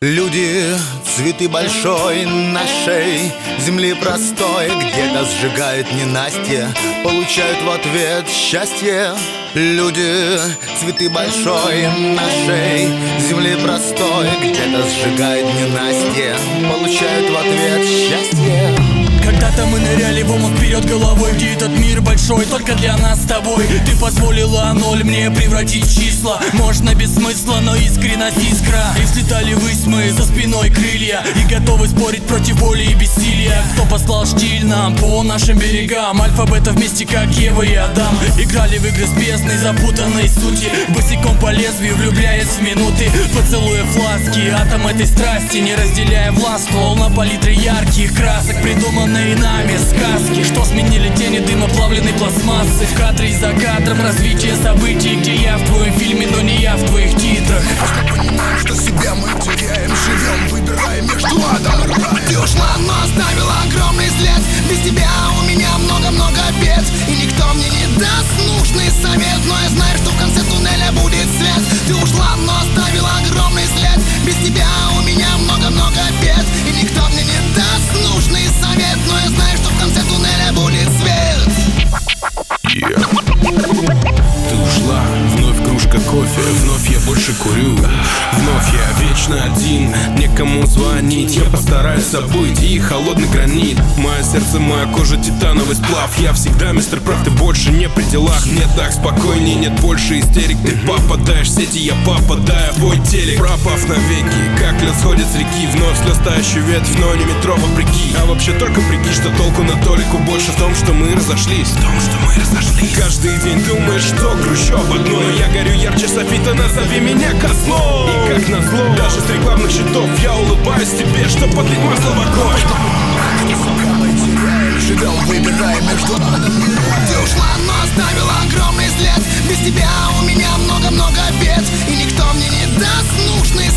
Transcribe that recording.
Люди, цветы большой нашей земли простой, где-то сжигают ненастье, получают в ответ счастье. Люди, цветы большой нашей земли простой, где-то сжигают ненастье, получают в ответ счастье. Когда-то мы ныряли в омут вперед головой, где этот мир большой только для нас с тобой. Ты позволила ноль мне превратить в числа. Можно без смысла, но искренность искра. И взлетали ввысь мы, за спиной крылья, и готовы спорить против воли и бессилия. Кто послал штиль нам по нашим берегам? Альфа-бета вместе, как Ева и Адам. Играли в игры с бездной, запутанной сути, босиком по лезвию, влюбляясь в минуты. Поцелуя фласки, атом этой страсти, не разделяя власть, ствол на палитре ярких красок, придуманные нами сказки, что сменили тени дыма плавленной пластмассы. В кадре и за кадром развитие событий, где я в твоем фильме, но не я в твоих титрах. Понимаем, что себя мы теряем, живем, выбираем между адом и раем. Ты ушла, но оставила огромный след. Без тебя у меня много-много бед, и никто мне не даст нужный совет. Но я знаю, что в конце туннеля будет свет. Ты ушла, но оставила огромный след. Без тебя у меня много-много бед, и никто мне не даст нужный совет. Но я знаю, что в конце туннеля будет свет. Ты ушла, вновь кружка кофе, вновь я больше курю, вновь я вечно один, некому звонить. Я постараюсь забыть и холодный гранит. Мое сердце, моя кожа, титановый сплав. Я всегда мистер прав, ты больше не при делах. Мне так спокойней, нет больше истерик. Ты попадаешь в сети, я попадаю в твой телек. Пропав навеки, как лед сходит с реки. Вновь слез тающую ветвь, но не метро вопреки. А вообще только прикинь, что толку на толику больше в том, что мы разошлись. Каждый день думаешь, что грущу об одной, но я горю ярче софита, назови меня козлом. И как назло, даже с рекламных счетов я улыбаюсь тебе, чтоб подлить масло в огонь. Мы теряем, живем, выбираем между адом и раем. Ты ушла, но оставила огромный след. Без тебя у меня много-много бед, и никто мне не даст нужный